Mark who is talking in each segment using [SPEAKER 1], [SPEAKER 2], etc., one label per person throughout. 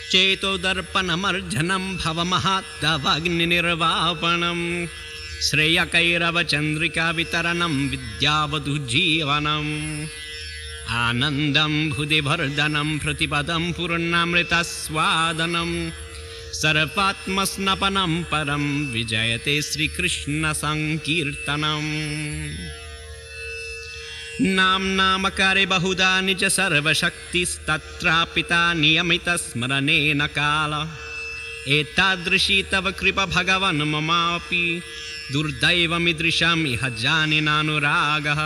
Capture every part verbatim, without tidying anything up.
[SPEAKER 1] चेतोदर्पणमर्जनं भवमहात्तवाग्निर्वापणं श्रेयकैरवचन्द्रिकावितरणं विद्यावधुजीवनम् आनन्दं भुदिवर्धनं प्रतिपदं पूर्णामृतस्वादनं सर्वात्मस्नपनं परं विजयते श्रीकृष्णसङ्कीर्तनम् नाम्नामकारे बहुधा निज सर्वशक्तिस्तत्रापिता नियमितस्मरणेन काल एतादृशी तव कृपा भगवन् ममापि दुर्दैवमीदृशम् इह जाने नानुरागः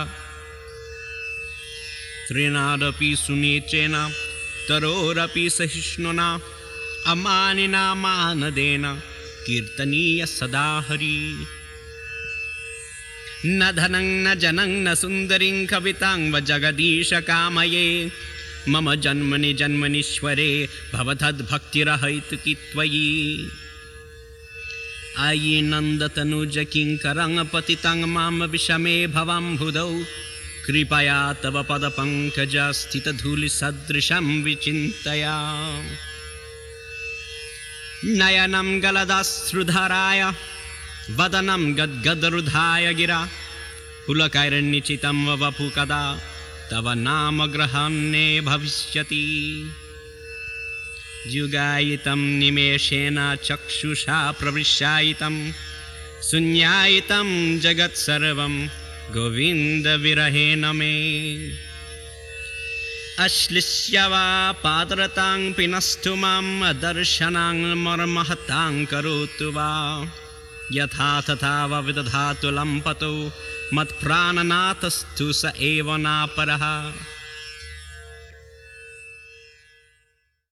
[SPEAKER 1] तृणादपि सुनीचेन तरोरपि सहिष्णुना अमानिना मानदेन कीर्तनीय सदा हरि न धनं न जनं न सुन्दरीं कवितां व जगदीश कामये मम जन्मनि जन्मनीश्वरे भवतद्भक्तिरहैतुकी त्वयि आयि नन्दतनुज किङ्करं पतितं मां विषमे भवाम्बुधौ कृपया तव पदपङ्कजस्थितधूलिसदृशं विचिन्तया नयनं गलदाश्रुधाराय वदनं गद्गदरुधाय गिरा पुलकैर्निचितं वपु कदा तव नाम ग्रहणे भविष्यति युगायितं निमेषेण चक्षुषा प्रविशायितं शून्यायितं जगत्सर्वं गोविन्दविरहेण मे अश्लिष्य वा पादरतां पिनस्तु माम् अदर्शनां मर्महतां करोतु वा यथा तथा वा विदधातु लम्पतो मत्प्राणनाथस्तु स एव नापरः।